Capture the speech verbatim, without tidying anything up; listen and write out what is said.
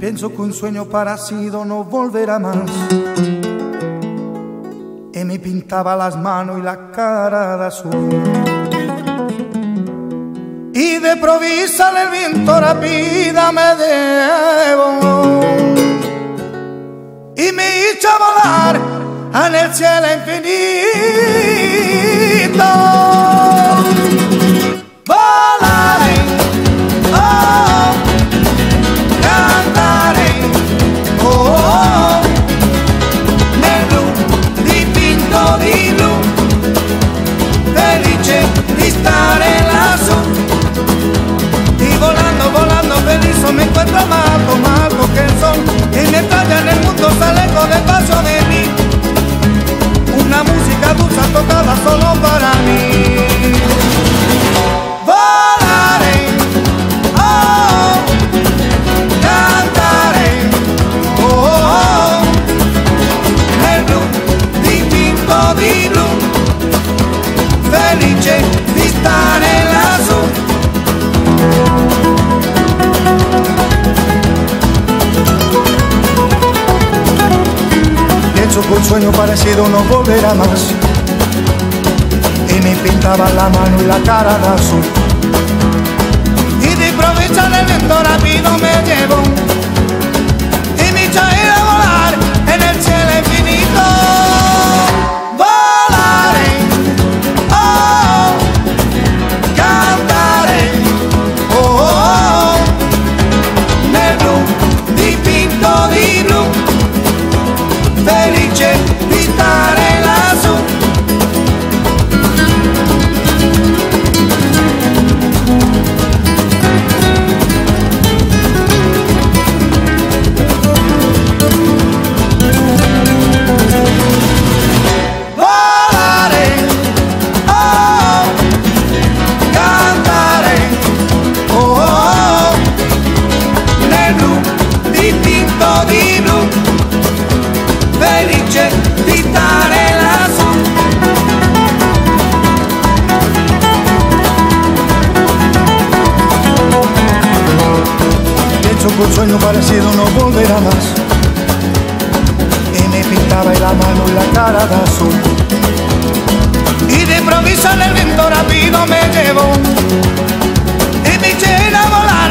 Pienso que un sueño parecido no volverá más. Y me pintaba las manos y la cara de azul. Y de provisa el viento rápida me debo y me hizo volar en el cielo infinito. Volaré, oh, cantaré, oh, oh, nel blu dipinto di blu, felice di stare lassù. Y volando, volando feliz me encuentro amado, amado que el sol y me talla en el mundo sale con el paso de mí. Una música dulce tocada solo para mí. Volaré, oh, cantaré, oh, oh, nel blu dipinto di blu, felice di stare lassù. Pienso que un sueño parecido no volverá más. Y me pintaba la mano y la cara de azul. Y de improviso el viento rápido me llevó y me hizo ir a volar en el cielo infinito. Volaré, oh, cantaré, oh, oh, nel blu dipinto di blu, felice di stare lassù. Volare, oh, cantare, oh, oh, nel blu dipinto di blu, felice di stare lassù. Pienso que un sueño parecido no volverá más. Y me pintaba la mano y la cara de azul. Y de improviso el viento rápido me llevó y me hizo ir a volar